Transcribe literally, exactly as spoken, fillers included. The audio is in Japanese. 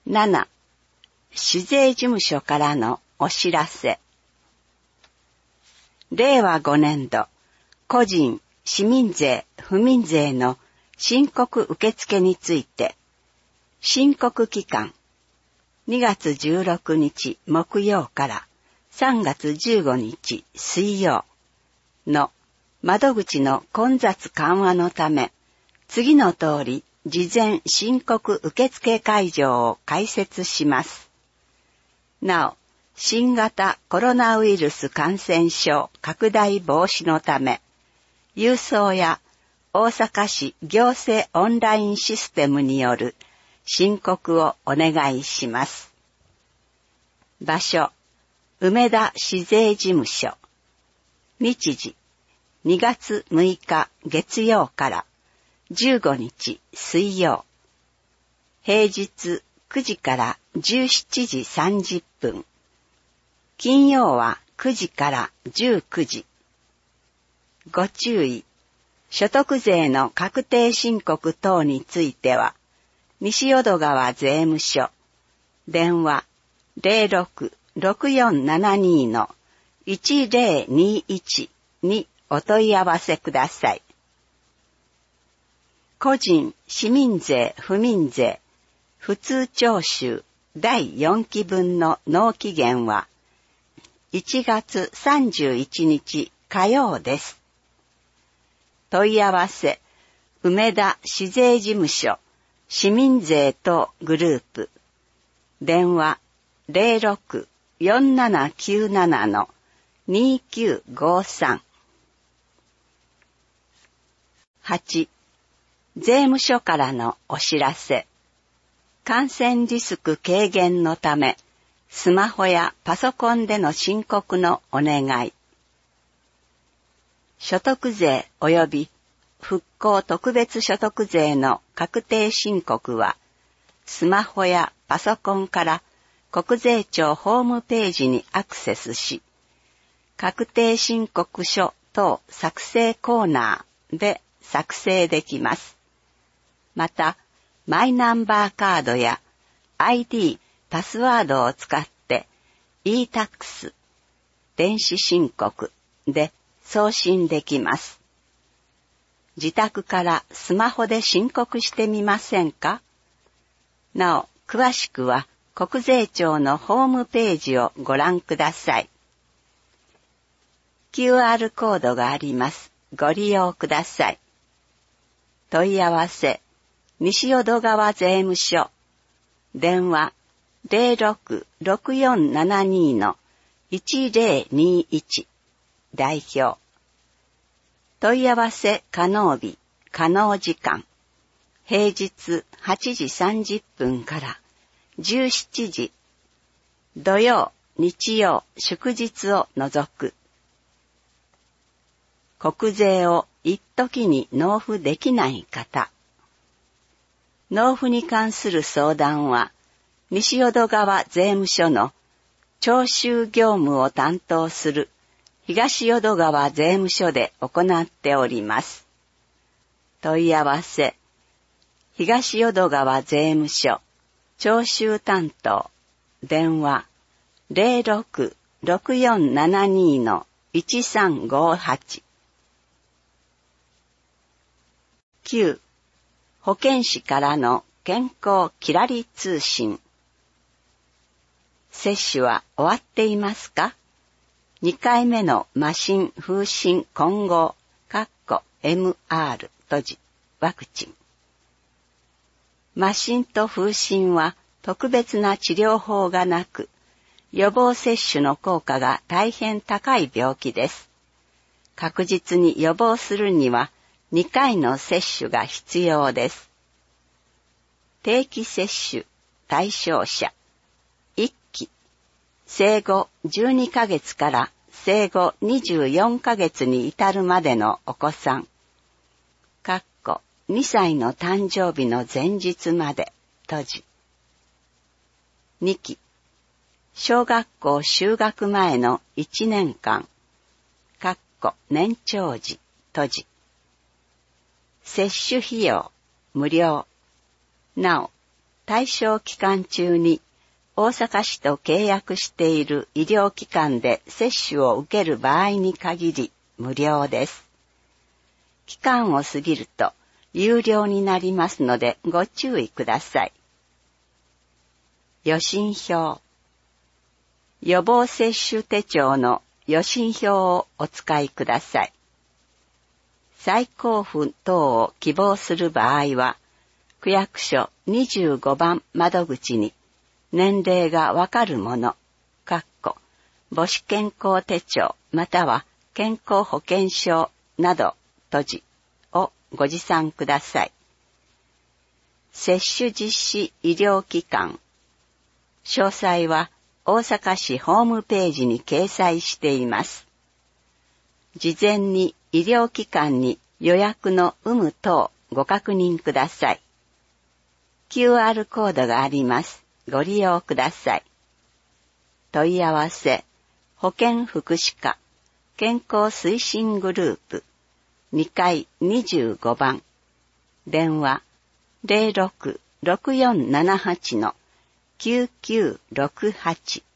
なな、市税事務所からのお知らせ。れいわごねんど、個人、市民税、府民税の申告受付について、申告期間、にがつじゅうろくにち木曜からさんがつじゅうごにち水曜の窓口の混雑緩和のため、次の通り事前申告受付会場を開設します。なお、新型コロナウイルス感染症拡大防止のため、郵送や大阪市行政オンラインシステムによる申告をお願いします。場所、梅田市税事務所。日時、にがつむいか月曜からじゅうごにち水曜。平日くじからじゅうしちじさんじゅっぷん。金曜はくじからじゅうくじ。ご注意。所得税の確定申告等については、西淀川税務署、電話 ゼロろく ろくよんななに のいちゼロにいち にお問い合わせください。個人、市民税、府民税、普通徴収だいよんきぶんの納期限はいちがつさんじゅういちにち火曜です。問い合わせ、梅田市税事務所、市民税等グループ、電話 ゼロろく よんななきゅうなな のにきゅうごさん。はち、税務署からのお知らせ。感染リスク軽減のため、スマホやパソコンでの申告のお願い。所得税及び復興特別所得税の確定申告は、スマホやパソコンから国税庁ホームページにアクセスし、確定申告書等作成コーナーで作成できます。また、マイナンバーカードや アイディー、パスワードを使って イータックス、電子申告で送信できます。自宅からスマホで申告してみませんか？なお、詳しくは国税庁のホームページをご覧ください。キューアール コードがあります。ご利用ください。問い合わせ、西淀川税務署。電話 ゼロろく ろくよんななに のいちゼロにいち。代表。問い合わせ可能日、可能時間。平日はちじさんじゅっぷんからじゅうしちじ。土曜、日曜、祝日を除く。国税を一時に納付できない方。納付に関する相談は、西淀川税務署の徴収業務を担当する東淀川税務署で行っております。問い合わせ、東淀川税務署徴収担当、電話 ゼロろく ろくよんななに のいちさんごはち。きゅう、保健師からの健康きらり通信。接種は終わっていますか？にかいめの麻疹風疹混合エムアール 閉じワクチン。麻疹と風疹は特別な治療法がなく、予防接種の効果が大変高い病気です。確実に予防するにはにかいの接種が必要です。定期接種対象者いっき、生後じゅうにかげつから生後にじゅうよんかげつに至るまでのお子さん、かっこにさいの誕生日の前日まで閉じ。にき、小学校就学前のいちねんかん、かっこ年長児閉じ。接種費用無料。なお、 対象期間中に大阪市と契約している医療機関で接種を受ける場合に限り無料です。期間を過ぎると有料になりますのでご注意ください。予診票。予防接種手帳の予診票をお使いください。再交付等を希望する場合は、区役所にじゅうごばん窓口に年齢がわかるもの、かっこ母子健康手帳または健康保険証など閉じをご持参ください。接種実施医療機関。詳細は大阪市ホームページに掲載しています。事前に医療機関に予約の有無等ご確認ください。キューアール コードがあります。ご利用ください。問い合わせ、保健福祉課、健康推進グループ、にかいにじゅうごばん、電話 ゼロろく ろくよんななはち きゅうきゅうろくはち